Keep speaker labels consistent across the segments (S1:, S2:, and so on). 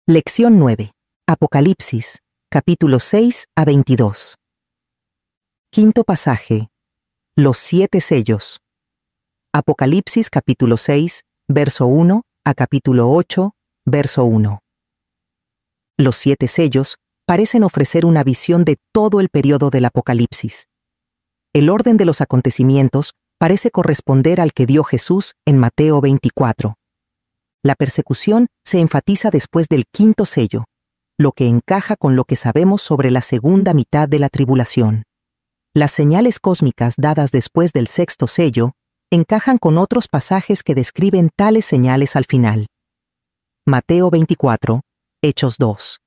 S1: Lección 9. Apocalipsis, capítulos 6 a 22. Quinto pasaje. Los 7 sellos. Apocalipsis capítulo 6, verso 1 a capítulo 8, verso 1. Los 7 sellos parecen ofrecer una visión de todo el periodo del Apocalipsis. El orden de los acontecimientos parece corresponder al que dio Jesús en Mateo 24. La persecución se enfatiza después del quinto sello, lo que encaja con lo que sabemos sobre la segunda mitad de la tribulación. Las señales cósmicas dadas después del sexto sello encajan con otros pasajes que describen tales señales al final. Mateo 24, Hechos 2.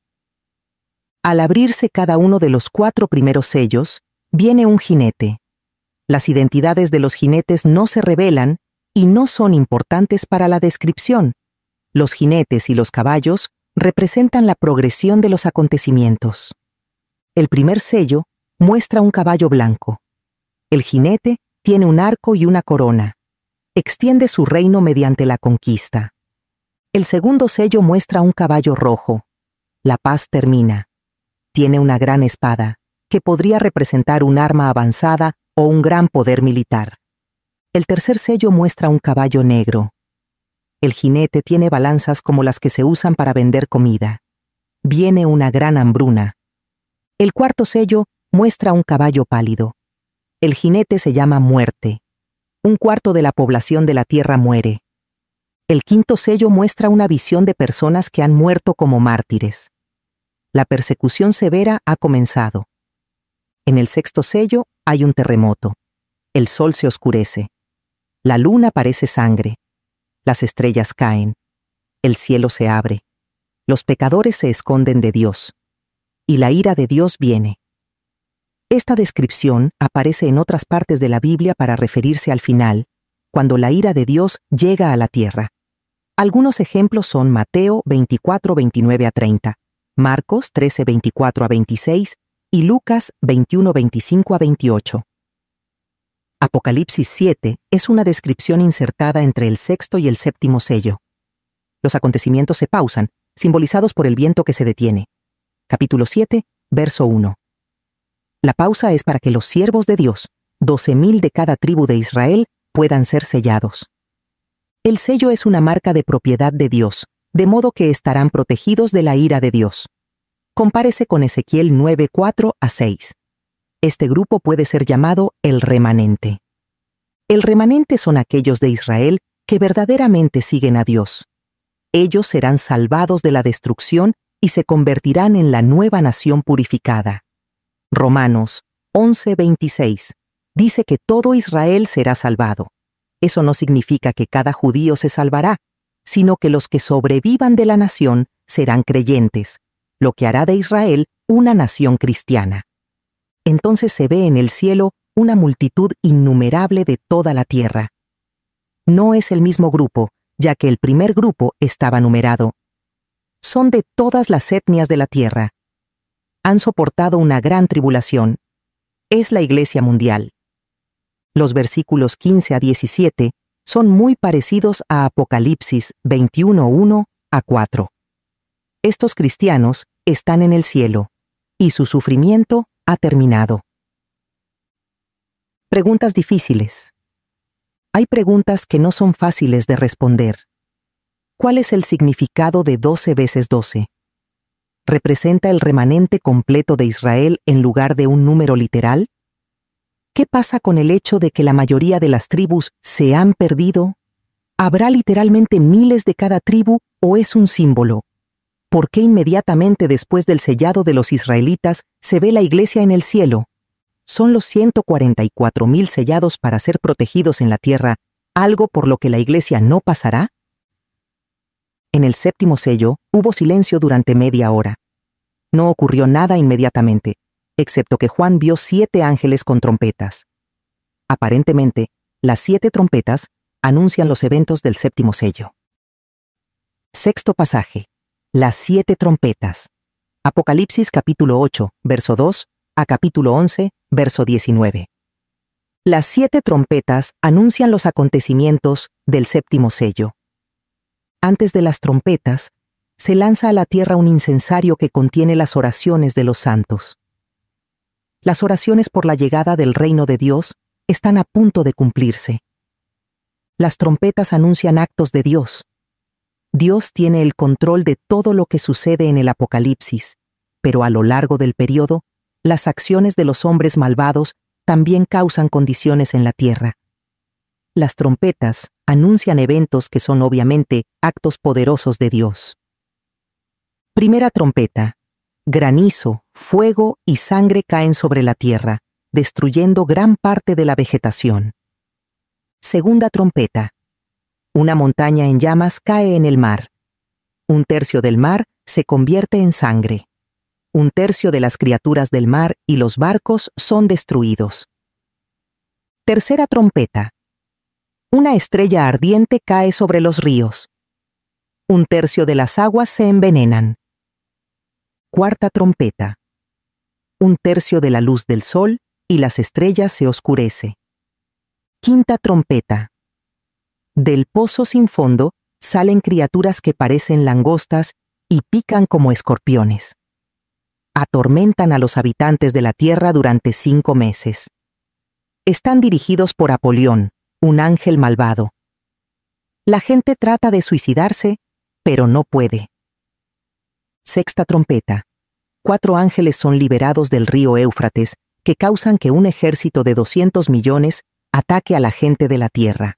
S1: Al abrirse cada uno de los 4 primeros sellos, viene un jinete. Las identidades de los jinetes no se revelan y no son importantes para la descripción. Los jinetes y los caballos representan la progresión de los acontecimientos. El primer sello muestra un caballo blanco. El jinete tiene un arco y una corona. Extiende su reino mediante la conquista. El segundo sello muestra un caballo rojo. La paz termina. Tiene una gran espada, que podría representar un arma avanzada o un gran poder militar. El tercer sello muestra un caballo negro. El jinete tiene balanzas como las que se usan para vender comida. Viene una gran hambruna. El cuarto sello muestra un caballo pálido. El jinete se llama Muerte. Un cuarto de la población de la tierra muere. El quinto sello muestra una visión de personas que han muerto como mártires. La persecución severa ha comenzado. En el sexto sello hay un terremoto. El sol se oscurece. La luna parece sangre. Las estrellas caen. El cielo se abre. Los pecadores se esconden de Dios. Y la ira de Dios viene. Esta descripción aparece en otras partes de la Biblia para referirse al final, cuando la ira de Dios llega a la tierra. Algunos ejemplos son Mateo 24, 29 a 30, Marcos 13, 24 a 26 y Lucas 21, 25 a 28. Apocalipsis 7 es una descripción insertada entre el sexto y el séptimo sello. Los acontecimientos se pausan, simbolizados por el viento que se detiene. Capítulo 7, verso 1. La pausa es para que los siervos de Dios, 12,000 de cada tribu de Israel, puedan ser sellados. El sello es una marca de propiedad de Dios, de modo que estarán protegidos de la ira de Dios. Compárese con Ezequiel 9, 4 a 6. Este grupo puede ser llamado el remanente. El remanente son aquellos de Israel que verdaderamente siguen a Dios. Ellos serán salvados de la destrucción y se convertirán en la nueva nación purificada. Romanos 11, 26 dice que todo Israel será salvado. Eso no significa que cada judío se salvará, sino que los que sobrevivan de la nación serán creyentes, lo que hará de Israel una nación cristiana. Entonces se ve en el cielo una multitud innumerable de toda la tierra. No es el mismo grupo, ya que el primer grupo estaba numerado. Son de todas las etnias de la tierra. Han soportado una gran tribulación. Es la Iglesia mundial. Los versículos 15 a 17 son muy parecidos a Apocalipsis 21, 1 a 4. Estos cristianos están en el cielo, y su sufrimiento ha terminado. Preguntas difíciles. Hay preguntas que no son fáciles de responder. ¿Cuál es el significado de 12 veces 12? ¿Representa el remanente completo de Israel en lugar de un número literal? ¿Qué pasa con el hecho de que la mayoría de las tribus se han perdido? ¿Habrá literalmente miles de cada tribu o es un símbolo? ¿Por qué inmediatamente después del sellado de los israelitas se ve la iglesia en el cielo? ¿Son los 144,000 sellados para ser protegidos en la tierra algo por lo que la iglesia no pasará? En el séptimo sello hubo silencio durante media hora. No ocurrió nada inmediatamente, excepto que Juan vio 7 ángeles con trompetas. Aparentemente, las 7 trompetas anuncian los eventos del séptimo sello. Sexto pasaje. Las 7 trompetas. Apocalipsis capítulo 8, verso 2 a capítulo 11, verso 19. Las 7 trompetas anuncian los acontecimientos del séptimo sello. Antes de las trompetas, se lanza a la tierra un incensario que contiene las oraciones de los santos. Las oraciones por la llegada del reino de Dios están a punto de cumplirse. Las trompetas anuncian actos de Dios. Dios tiene el control de todo lo que sucede en el Apocalipsis, pero a lo largo del período, las acciones de los hombres malvados también causan condiciones en la tierra. Las trompetas anuncian eventos que son obviamente actos poderosos de Dios. Primera trompeta. Granizo, fuego y sangre caen sobre la tierra, destruyendo gran parte de la vegetación. Segunda trompeta. Una montaña en llamas cae en el mar. 1/3 del mar se convierte en sangre. 1/3 de las criaturas del mar y los barcos son destruidos. Tercera trompeta. Una estrella ardiente cae sobre los ríos. 1/3 de las aguas se envenenan. Cuarta trompeta. 1/3 de la luz del sol y las estrellas se oscurece. Quinta trompeta. Del pozo sin fondo salen criaturas que parecen langostas y pican como escorpiones. Atormentan a los habitantes de la tierra durante 5 meses. Están dirigidos por Apolión, un ángel malvado. La gente trata de suicidarse, pero no puede. Sexta trompeta. 4 ángeles son liberados del río Éufrates, que causan que un ejército de 200 millones ataque a la gente de la tierra.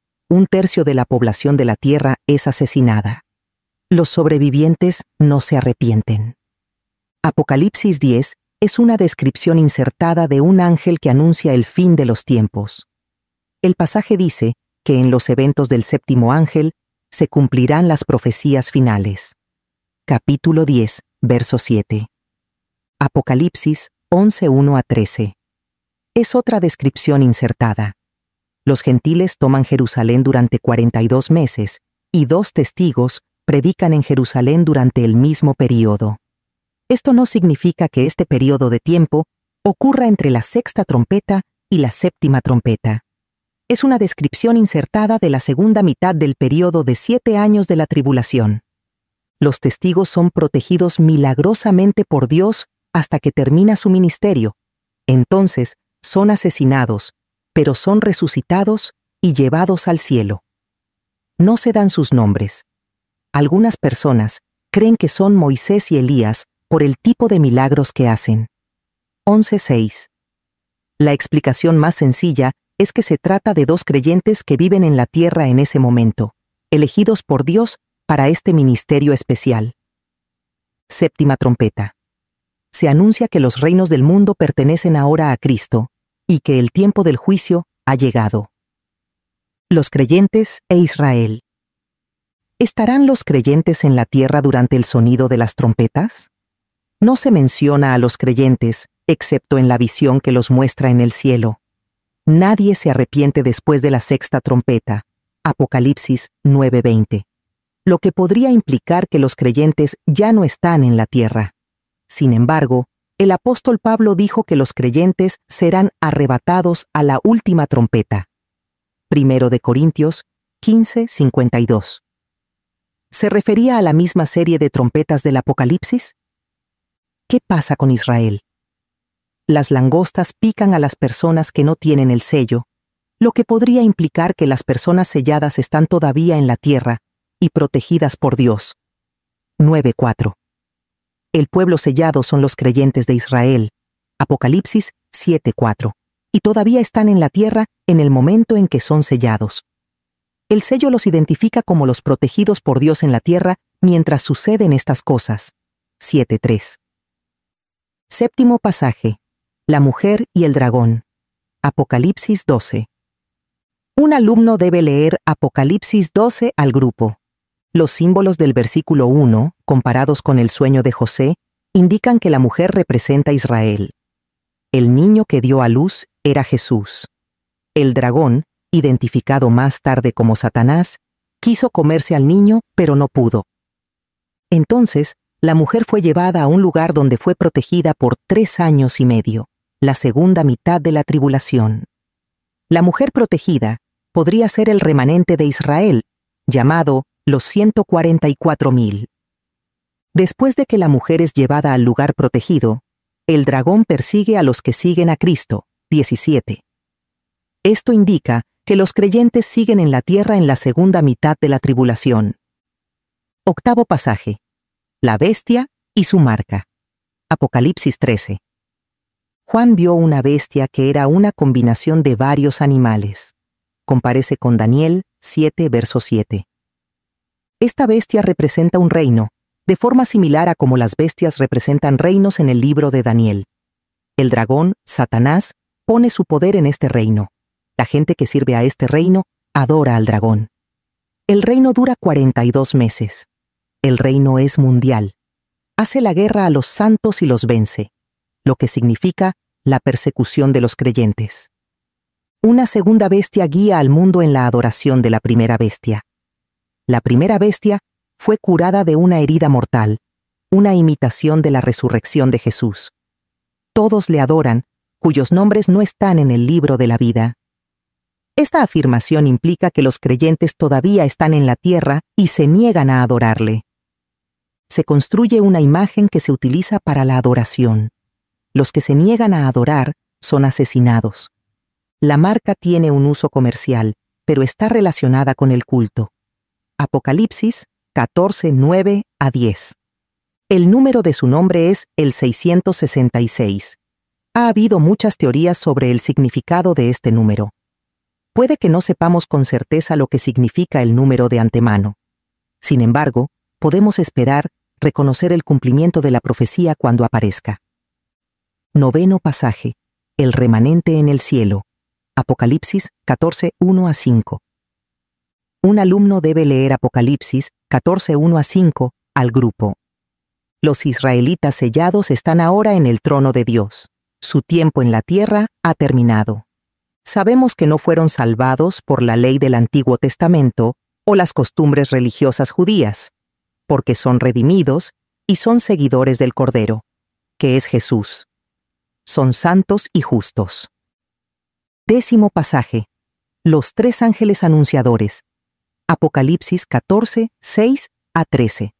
S1: 1/3 de la población de la tierra es asesinada. Los sobrevivientes no se arrepienten. Apocalipsis 10 es una descripción insertada de un ángel que anuncia el fin de los tiempos. El pasaje dice que en los eventos del séptimo ángel se cumplirán las profecías finales. Capítulo 10, verso 7. Apocalipsis 11:1-13. Es otra descripción insertada. Los gentiles toman Jerusalén durante 42 meses y 2 testigos predican en Jerusalén durante el mismo período. Esto no significa que este período de tiempo ocurra entre la sexta trompeta y la séptima trompeta. Es una descripción insertada de la segunda mitad del período de 7 años de la tribulación. Los testigos son protegidos milagrosamente por Dios hasta que termina su ministerio. Entonces, son asesinados, pero son resucitados y llevados al cielo. No se dan sus nombres. Algunas personas creen que son Moisés y Elías por el tipo de milagros que hacen. 11:6. La explicación más sencilla es que se trata de 2 creyentes que viven en la tierra en ese momento, elegidos por Dios para este ministerio especial. Séptima trompeta. Se anuncia que los reinos del mundo pertenecen ahora a Cristo y que el tiempo del juicio ha llegado. Los creyentes e Israel. ¿Estarán los creyentes en la tierra durante el sonido de las trompetas? No se menciona a los creyentes, excepto en la visión que los muestra en el cielo. Nadie se arrepiente después de la sexta trompeta. Apocalipsis 9:20. Lo que podría implicar que los creyentes ya no están en la tierra. Sin embargo, el apóstol Pablo dijo que los creyentes serán arrebatados a la última trompeta. 1 de Corintios 15:52. ¿Se refería a la misma serie de trompetas del Apocalipsis? ¿Qué pasa con Israel? Las langostas pican a las personas que no tienen el sello, lo que podría implicar que las personas selladas están todavía en la tierra y protegidas por Dios. 9:4. El pueblo sellado son los creyentes de Israel. Apocalipsis 7:4. Y todavía están en la tierra en el momento en que son sellados. El sello los identifica como los protegidos por Dios en la tierra mientras suceden estas cosas. 7:3. Séptimo pasaje. La mujer y el dragón. Apocalipsis 12. Un alumno debe leer Apocalipsis 12 al grupo. Los símbolos del versículo 1, comparados con el sueño de José, indican que la mujer representa a Israel. El niño que dio a luz era Jesús. El dragón, identificado más tarde como Satanás, quiso comerse al niño, pero no pudo. Entonces, la mujer fue llevada a un lugar donde fue protegida por 3 años y medio, la segunda mitad de la tribulación. La mujer protegida podría ser el remanente de Israel, llamado los 144,000. Después de que la mujer es llevada al lugar protegido, el dragón persigue a los que siguen a Cristo. 17. Esto indica que los creyentes siguen en la tierra en la segunda mitad de la tribulación. Octavo pasaje. La bestia y su marca. Apocalipsis 13. Juan vio una bestia que era una combinación de varios animales. Comparece con Daniel 7, verso 7. Esta bestia representa un reino, de forma similar a como las bestias representan reinos en el libro de Daniel. El dragón, Satanás, pone su poder en este reino. La gente que sirve a este reino adora al dragón. El reino dura 42 meses. El reino es mundial. Hace la guerra a los santos y los vence, lo que significa la persecución de los creyentes. Una segunda bestia guía al mundo en la adoración de la primera bestia. La primera bestia fue curada de una herida mortal, una imitación de la resurrección de Jesús. Todos le adoran, cuyos nombres no están en el libro de la vida. Esta afirmación implica que los creyentes todavía están en la tierra y se niegan a adorarle. Se construye una imagen que se utiliza para la adoración. Los que se niegan a adorar son asesinados. La marca tiene un uso comercial, pero está relacionada con el culto. Apocalipsis 14, 9 a 10. El número de su nombre es el 666. Ha habido muchas teorías sobre el significado de este número. Puede que no sepamos con certeza lo que significa el número de antemano. Sin embargo, podemos esperar reconocer el cumplimiento de la profecía cuando aparezca. Noveno pasaje. El remanente en el cielo. Apocalipsis 14, 1 a 5. Un alumno debe leer Apocalipsis 14, 1 a 5 al grupo. Los israelitas sellados están ahora en el trono de Dios. Su tiempo en la tierra ha terminado. Sabemos que no fueron salvados por la ley del Antiguo Testamento o las costumbres religiosas judías, porque son redimidos y son seguidores del Cordero, que es Jesús. Son santos y justos. Décimo pasaje. Los tres ángeles anunciadores. Apocalipsis 14, 6 a 13.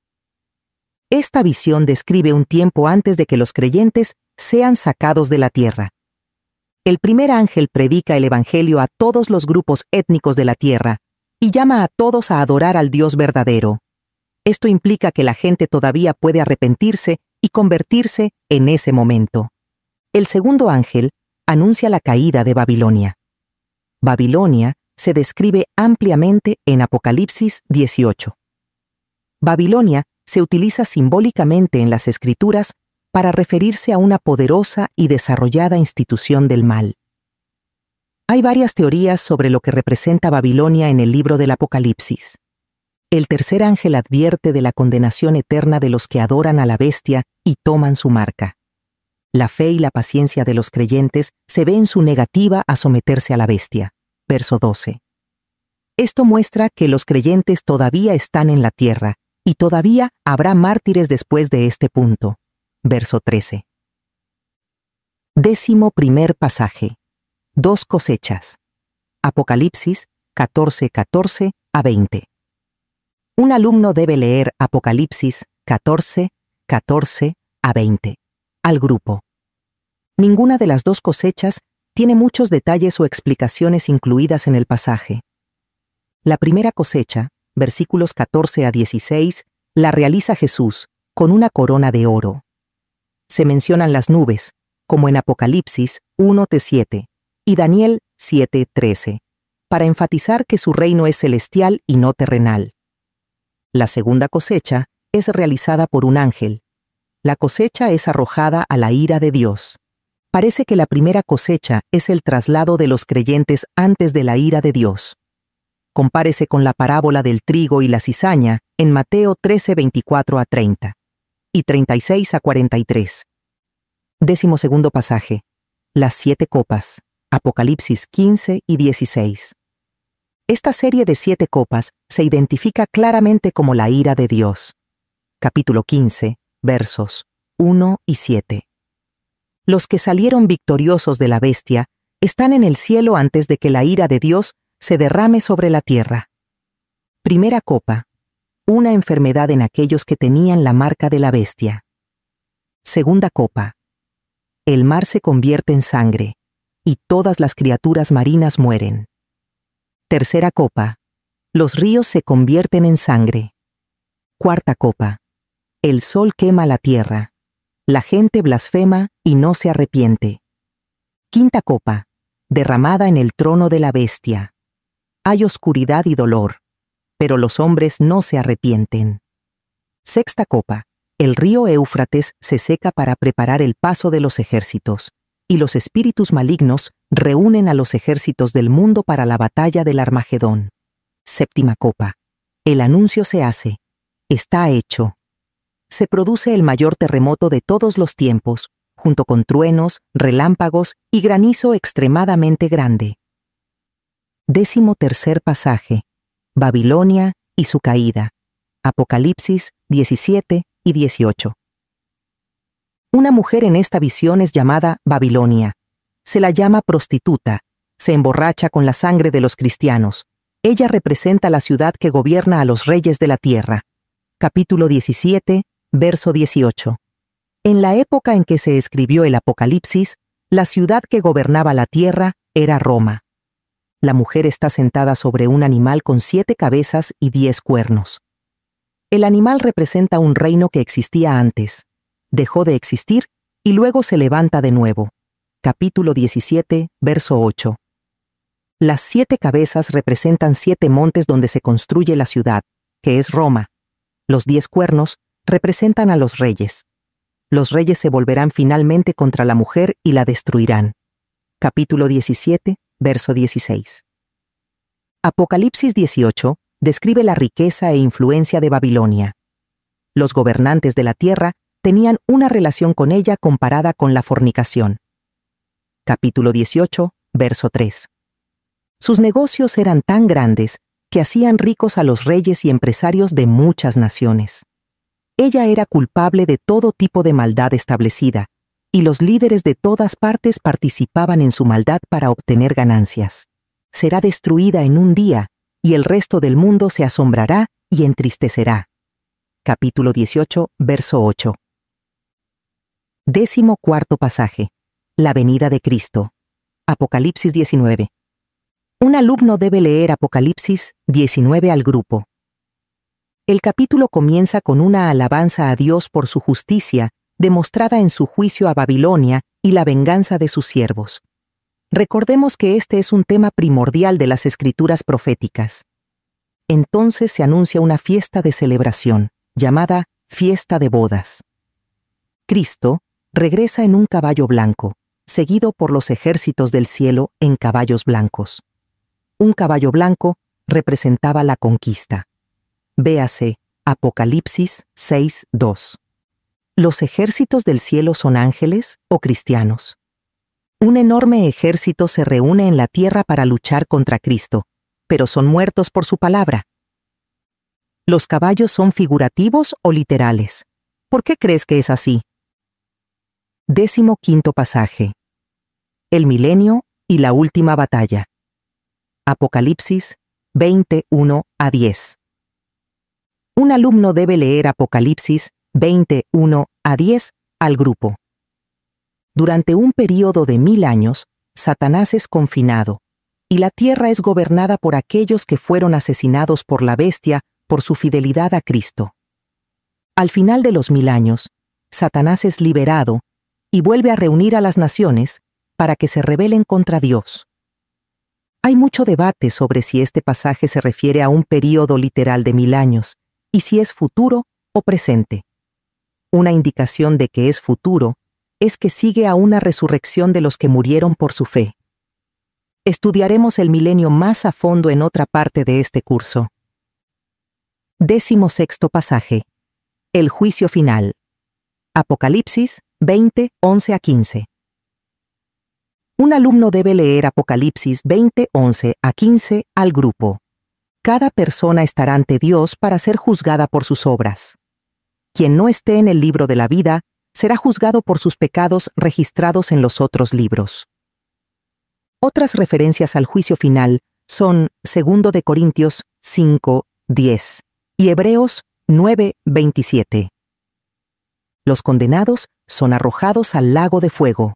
S1: Esta visión describe un tiempo antes de que los creyentes sean sacados de la tierra. El primer ángel predica el evangelio a todos los grupos étnicos de la tierra y llama a todos a adorar al Dios verdadero. Esto implica que la gente todavía puede arrepentirse y convertirse en ese momento. El segundo ángel anuncia la caída de Babilonia. Babilonia se describe ampliamente en Apocalipsis 18. Babilonia se utiliza simbólicamente en las Escrituras para referirse a una poderosa y desarrollada institución del mal. Hay varias teorías sobre lo que representa Babilonia en el libro del Apocalipsis. El tercer ángel advierte de la condenación eterna de los que adoran a la bestia y toman su marca. La fe y la paciencia de los creyentes se ve en su negativa a someterse a la bestia. Verso 12. Esto muestra que los creyentes todavía están en la tierra y todavía habrá mártires después de este punto. Verso 13. Décimo primer pasaje. Dos cosechas. Apocalipsis 14, 14 a 20. Un alumno debe leer Apocalipsis 14, 14 a 20 al grupo. Ninguna de las dos cosechas tiene muchos detalles o explicaciones incluidas en el pasaje. La primera cosecha, versículos 14 a 16, la realiza Jesús con una corona de oro. Se mencionan las nubes, como en Apocalipsis 1:7 y Daniel 7:13, para enfatizar que su reino es celestial y no terrenal. La segunda cosecha es realizada por un ángel. La cosecha es arrojada a la ira de Dios. Parece que la primera cosecha es el traslado de los creyentes antes de la ira de Dios. Compárese con la parábola del trigo y la cizaña en Mateo 13:24 a 30 y 36 a 43. Décimo segundo pasaje. Las 7 copas. Apocalipsis 15 y 16. Esta serie de 7 copas se identifica claramente como la ira de Dios. Capítulo 15, versos 1 y 7. Los que salieron victoriosos de la bestia están en el cielo antes de que la ira de Dios se derrame sobre la tierra. Primera copa. una enfermedad en aquellos que tenían la marca de la bestia. Segunda copa. El mar se convierte en sangre, y todas las criaturas marinas mueren. Tercera copa. Los ríos se convierten en sangre. Cuarta copa. El sol quema la tierra. La gente blasfema y no se arrepiente. Quinta copa. Derramada en el trono de la bestia. Hay oscuridad y dolor, pero los hombres no se arrepienten. Sexta copa. El río Éufrates se seca para preparar el paso de los ejércitos, y los espíritus malignos reúnen a los ejércitos del mundo para la batalla del Armagedón. Séptima copa. El anuncio se hace. Está hecho. Se produce el mayor terremoto de todos los tiempos, junto con truenos, relámpagos y granizo extremadamente grande. 13º pasaje. Babilonia y su caída. Apocalipsis 17 y 18. Una mujer en esta visión es llamada Babilonia. Se la llama prostituta. Se emborracha con la sangre de los cristianos. Ella representa la ciudad que gobierna a los reyes de la tierra. Capítulo 17, verso 18. En la época en que se escribió el Apocalipsis, la ciudad que gobernaba la tierra era Roma. La mujer está sentada sobre un animal con 7 cabezas y 10 cuernos. El animal representa un reino que existía antes, dejó de existir y luego se levanta de nuevo. Capítulo 17, verso 8. Las 7 cabezas representan 7 montes donde se construye la ciudad, que es Roma. Los 10 cuernos representan a los reyes. Los reyes se volverán finalmente contra la mujer y la destruirán. Capítulo 17, verso 16. Apocalipsis 18 describe la riqueza e influencia de Babilonia. Los gobernantes de la tierra tenían una relación con ella comparada con la fornicación. Capítulo 18, verso 3. Sus negocios eran tan grandes que hacían ricos a los reyes y empresarios de muchas naciones. Ella era culpable de todo tipo de maldad establecida, y los líderes de todas partes participaban en su maldad para obtener ganancias. Será destruida en un día, y el resto del mundo se asombrará y entristecerá. Capítulo 18, verso 8. 14º pasaje. La venida de Cristo. Apocalipsis 19. Un alumno debe leer Apocalipsis 19 al grupo. El capítulo comienza con una alabanza a Dios por su justicia, demostrada en su juicio a Babilonia y la venganza de sus siervos. Recordemos que este es un tema primordial de las escrituras proféticas. Entonces se anuncia una fiesta de celebración, llamada Fiesta de Bodas. Cristo regresa en un caballo blanco, seguido por los ejércitos del cielo en caballos blancos. Un caballo blanco representaba la conquista. Véase Apocalipsis 6:2. ¿Los ejércitos del cielo son ángeles o cristianos? Un enorme ejército se reúne en la tierra para luchar contra Cristo, pero son muertos por su palabra. ¿Los caballos son figurativos o literales? ¿Por qué crees que es así? 15º pasaje. El milenio y la última batalla. Apocalipsis 21 a 10. Un alumno debe leer Apocalipsis 21 a 10 al grupo. Durante un período de 1000 años, Satanás es confinado, y la tierra es gobernada por aquellos que fueron asesinados por la bestia por su fidelidad a Cristo. Al final de los 1000 años, Satanás es liberado y vuelve a reunir a las naciones para que se rebelen contra Dios. Hay mucho debate sobre si este pasaje se refiere a un período literal de 1000 años y si es futuro o presente. Una indicación de que es futuro es que sigue a una resurrección de los que murieron por su fe. Estudiaremos el milenio más a fondo en otra parte de este curso. 16º pasaje. El juicio final. Apocalipsis 20, 11 a 15. Un alumno debe leer Apocalipsis 20, 11 a 15 al grupo. Cada persona estará ante Dios para ser juzgada por sus obras. Quien no esté en el libro de la vida será juzgado por sus pecados registrados en los otros libros. Otras referencias al juicio final son 2 de Corintios 5, 10 y Hebreos 9:27. Los condenados son arrojados al lago de fuego.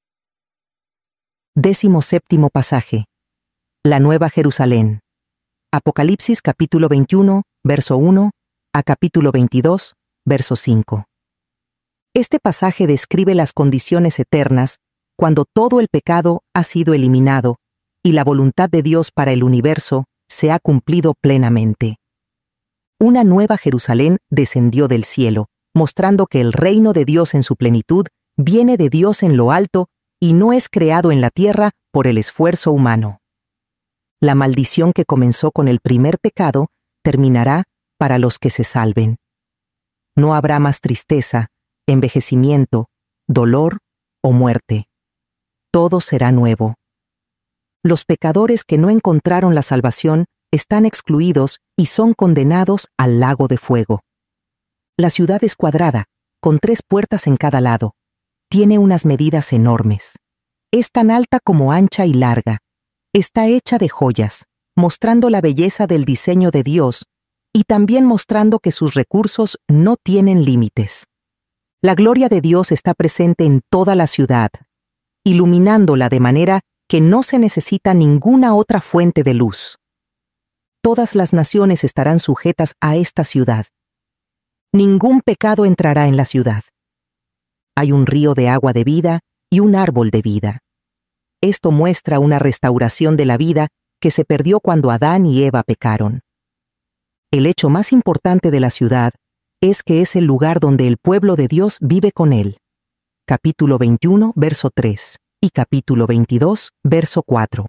S1: 17º pasaje. La Nueva Jerusalén. Apocalipsis capítulo 21, verso 1, a capítulo 22, verso 5. Este pasaje describe las condiciones eternas cuando todo el pecado ha sido eliminado y la voluntad de Dios para el universo se ha cumplido plenamente. Una nueva Jerusalén descendió del cielo, mostrando que el reino de Dios en su plenitud viene de Dios en lo alto y no es creado en la tierra por el esfuerzo humano. La maldición que comenzó con el primer pecado terminará para los que se salven. No habrá más tristeza, envejecimiento, dolor o muerte. Todo será nuevo. Los pecadores que no encontraron la salvación están excluidos y son condenados al lago de fuego. La ciudad es cuadrada, con 3 puertas en cada lado. Tiene unas medidas enormes. Es tan alta como ancha y larga. Está hecha de joyas, mostrando la belleza del diseño de Dios y también mostrando que sus recursos no tienen límites. La gloria de Dios está presente en toda la ciudad, iluminándola de manera que no se necesita ninguna otra fuente de luz. Todas las naciones estarán sujetas a esta ciudad. Ningún pecado entrará en la ciudad. Hay un río de agua de vida y un árbol de vida. Esto muestra una restauración de la vida que se perdió cuando Adán y Eva pecaron. El hecho más importante de la ciudad es que es el lugar donde el pueblo de Dios vive con él. Capítulo 21, verso 3 y capítulo 22, verso 4.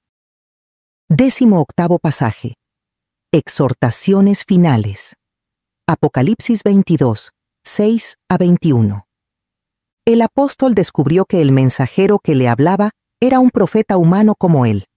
S1: 18º pasaje. Exhortaciones finales. Apocalipsis 22, 6 a 21. El apóstol descubrió que el mensajero que le hablaba era un profeta humano como él.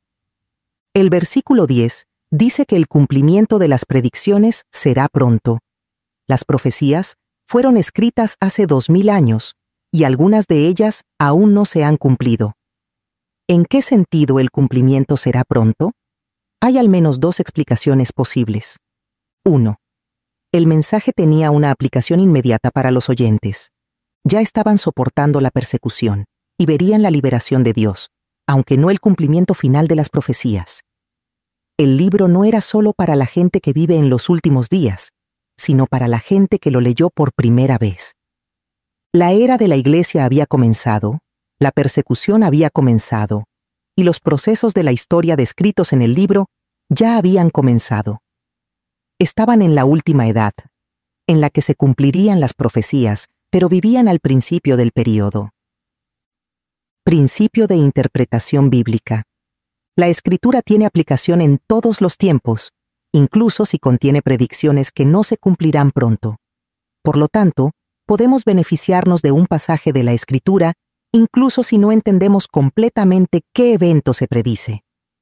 S1: El versículo 10 dice que el cumplimiento de las predicciones será pronto. Las profecías fueron escritas hace 2000 años y algunas de ellas aún no se han cumplido. ¿En qué sentido el cumplimiento será pronto? Hay al menos 2 explicaciones posibles. 1. El mensaje tenía una aplicación inmediata para los oyentes. Ya estaban soportando la persecución y verían la liberación de Dios, aunque no el cumplimiento final de las profecías. El libro no era solo para la gente que vive en los últimos días, sino para la gente que lo leyó por primera vez. La era de la iglesia había comenzado, la persecución había comenzado, y los procesos de la historia descritos en el libro ya habían comenzado. Estaban en la última edad, en la que se cumplirían las profecías, pero vivían al principio del período. Principio de interpretación bíblica. La Escritura tiene aplicación en todos los tiempos, incluso si contiene predicciones que no se cumplirán pronto. Por lo tanto, podemos beneficiarnos de un pasaje de la Escritura, incluso si no entendemos completamente qué evento se predice.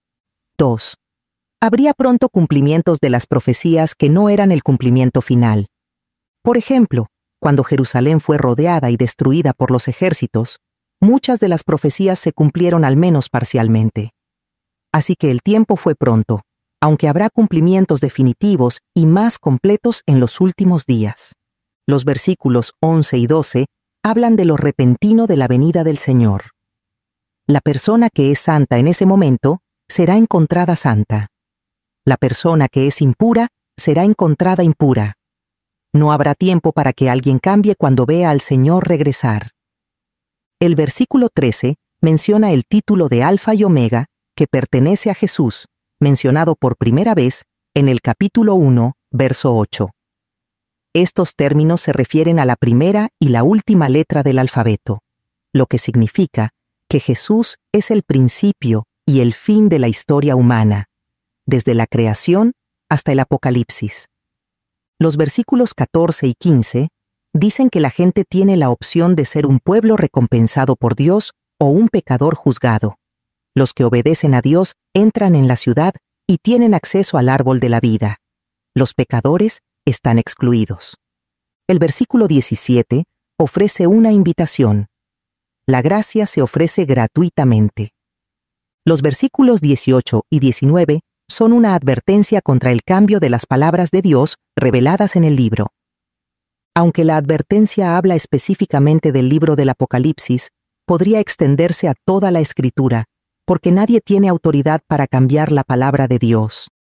S1: 2. Habría pronto cumplimientos de las profecías que no eran el cumplimiento final. Por ejemplo, cuando Jerusalén fue rodeada y destruida por los ejércitos, muchas de las profecías se cumplieron al menos parcialmente. Así que el tiempo fue pronto, aunque habrá cumplimientos definitivos y más completos en los últimos días. Los versículos 11 y 12 hablan de lo repentino de la venida del Señor. La persona que es santa en ese momento será encontrada santa. La persona que es impura será encontrada impura. No habrá tiempo para que alguien cambie cuando vea al Señor regresar. El versículo 13 menciona el título de Alfa y Omega que pertenece a Jesús, mencionado por primera vez en el capítulo 1, verso 8. Estos términos se refieren a la primera y la última letra del alfabeto, lo que significa que Jesús es el principio y el fin de la historia humana, desde la creación hasta el Apocalipsis. Los versículos 14 y 15 dicen que la gente tiene la opción de ser un pueblo recompensado por Dios o un pecador juzgado. Los que obedecen a Dios entran en la ciudad y tienen acceso al árbol de la vida. Los pecadores están excluidos. El versículo 17 ofrece una invitación. La gracia se ofrece gratuitamente. Los versículos 18 y 19 son una advertencia contra el cambio de las palabras de Dios reveladas en el libro. Aunque la advertencia habla específicamente del libro del Apocalipsis, podría extenderse a toda la Escritura, porque nadie tiene autoridad para cambiar la palabra de Dios.